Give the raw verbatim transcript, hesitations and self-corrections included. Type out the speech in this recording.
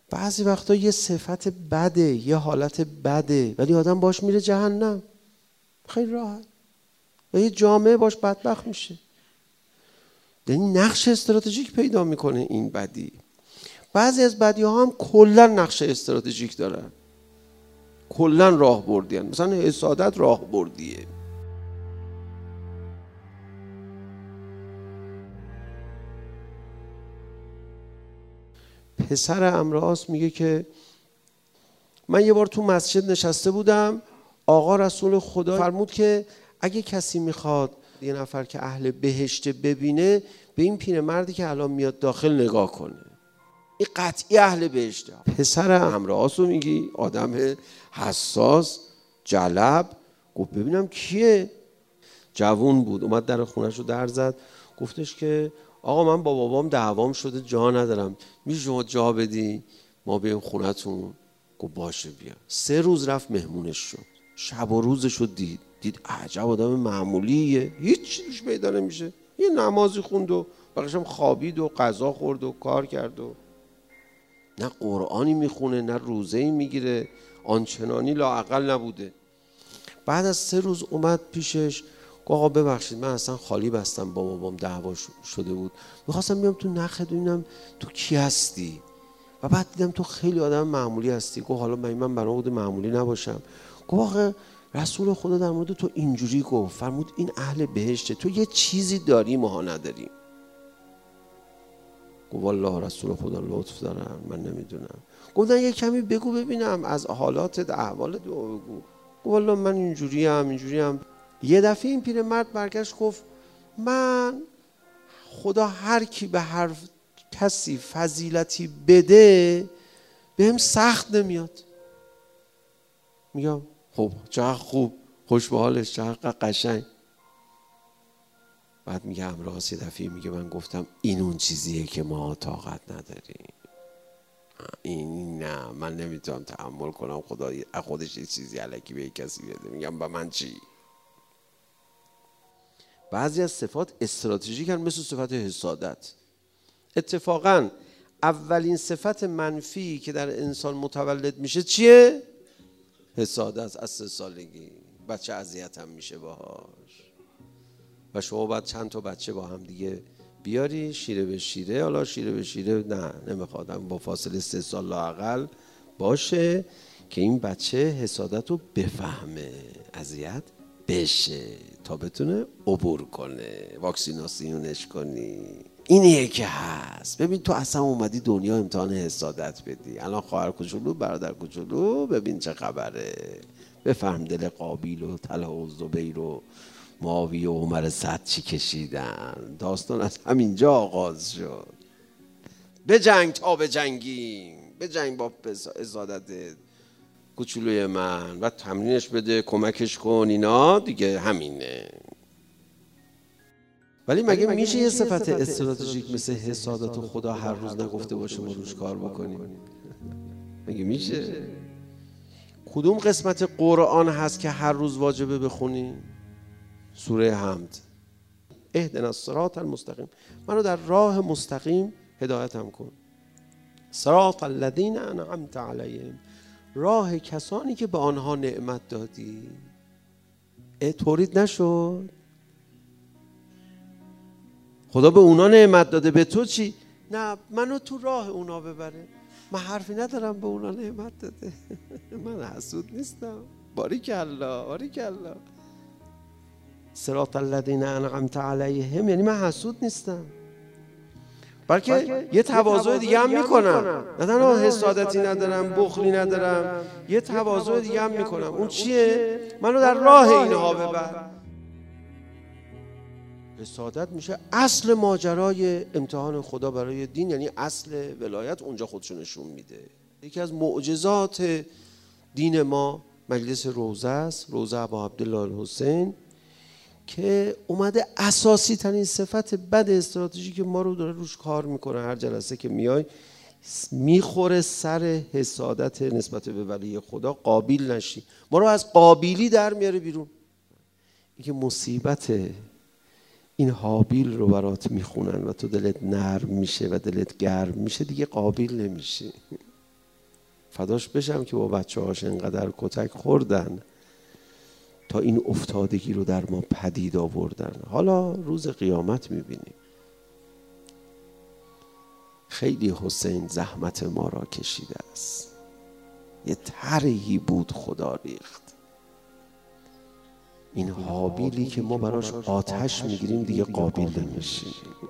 بعضی وقتا یه صفت بده، یه حالت بده، ولی آدم باش میره جهنم خیلی راحت و یه جامعه باش بدبخت میشه. یعنی نقش استراتژیک پیدا میکنه این بدی. بعضی از بدی ها هم کلا نقش استراتژیک دارن، کلا راه بردی هن. مثلا حسادت راه بردیه. پسر عمرواس میگه که من یه بار تو مسجد نشسته بودم، آقا رسول خدا فرمود که اگه کسی میخواد یه نفر که اهل بهشت ببینه، به این پیرمردی که الان میاد داخل نگاه کنه، این قطعی اهل بهشته. پسر عمرواس رو میگی، آدم حساس جلب، گفت ببینم کیه. جوون بود، اومد در خونش رو در زد، گفتش که آقا من با بابام دعوام شده، جا ندارم، میشه شما جا بدی ما بریم خونتون؟ گفت باشه بیا. سه روز رفت مهمونش شد، شب و روزش رو دید، دید عجب آدم معمولیه، هیچ چیزش پیدا نمیشه، یه نمازی خوند و بقیشم خوابید و غذا خورد و کار کرد و نه قرآنی میخونه نه روزه‌ای میگیره، آنچنانی لااقل نبوده. بعد از سه روز اومد پیشش، گفت آقا ببخشید من اصلا خالی بستم، با بابام دعوا شده بود، میخواستم بیام تو نخت ببینم تو کی هستی و بعد دیدم تو خیلی آدم معمولی هستی. گفت حالا من من برام بود معمولی نباشم. گفت آقا رسول خدا در مورد تو اینجوری گفت، فرمود این اهل بهشته، تو یه چیزی داری ماها نداریم. گفت والله رسول خدا لطف دارن من نمیدونم. گفتن یه کمی بگو ببینم از حالات احوال دو بگو. گفت والله من اینجوری ام اینجوری ام. یه دفعه این پیرمرد برگشت گفت من خدا هر کی به هر کسی فضیلتی بده بهم سخت نمیاد. میگم خب چقدر خوب، خوش به حالش، چقدر قشنگ. بعد میگه عمرواس یه دفعه میگه من گفتم این اون چیزیه که ما طاقت نداریم، این نه من نمیتونم تحمل کنم خدا خودش یه چیزی الکی به کسی بده. میگم با من چی؟ بعضی از صفات استراتژیک هستند، مثل صفت حسادت. اتفاقا اولین صفت منفی که در انسان متولد میشه چیه؟ حسادت. از سه سالگی بچه اذیت هم میشه باهاش و شما باید چند تا بچه با هم دیگه بیاری شیره به شیره. حالا شیره به شیره نه نمیخوادم، با فاصله سه سال لااقل باشه که این بچه حسادت رو بفهمه، اذیت بشه تا بتونه عبور کنه، واکسیناسیونش کنی. اینه که هست. ببین تو اصلا اومدی دنیا امتحان حسادت بدی. الان خواهر کوچولو برادر کوچولو ببین چه خبره، بفهم دل قابیل و طلحه و زبیر و معاویه و عمر صد چی کشیدن. داستان از همینجا آغاز شد. بجنگ تا بجنگیم، بجنگ با حسادت کوچولوی من و تمرینش بده، کمکش کن، اینا دیگه همینه. ولی مگه میشه یه صفت استراتژیک مثل حسادت و خدا هر روز نگفته باشه ما روش کار بکنیم؟ مگه میشه؟ کدوم قسمت قرآن هست که هر روز واجبه بخونی؟ سوره حمد. اهدنا الصراط المستقیم، منو در راه مستقیم هدایتم کن. صراط الذین انعمت علیهم، راه کسانی که به آنها نعمت دادی. تورید نشد؟ خدا به اونا نعمت داده، به تو چی؟ نه منو تو راه اونا ببره. من حرفی ندارم به اونا نعمت داده. من حسود نیستم. باریکالله باریکالله. صراط الذین انعمت علیهم یعنی من حسود نیستم، بلکه یه تواضع دیگه هم میکنم. نه تنها حسادتی ندارم، بخلی ندارم، یه تواضع دیگه هم میکنم. اون چیه؟ منو در راه اینها ببر. حسادت میشه اصل ماجرای امتحان خدا برای دین، یعنی اصل ولایت اونجا خودشو نشون میده. یکی از معجزات دین ما مجلس روضه است، روضه ابا عبدالله الحسین، که اومده اساسی ترین صفت بد استراتژیک ما رو داره روش کار میکنه. هر جلسه که میای میخوره سر حسادت نسبت به ولی خدا، قابیل نشی، ما رو از قابیلی در میاره بیرون. این که مصیبت این حابیل رو برات میخونن و تو دلت نرم میشه و دلت گرم میشه، دیگه قابیل نمیشه. فداش بشم که با بچه هاش اینقدر کتک خوردن تا این افتادگی رو در ما پدید آوردن. حالا روز قیامت میبینیم. خیلی حسین زحمت ما را کشیده است. یه طرحی بود خدا ریخت. این حابیلی که ما براش آتش میگیریم دیگه قابل نمیشیم.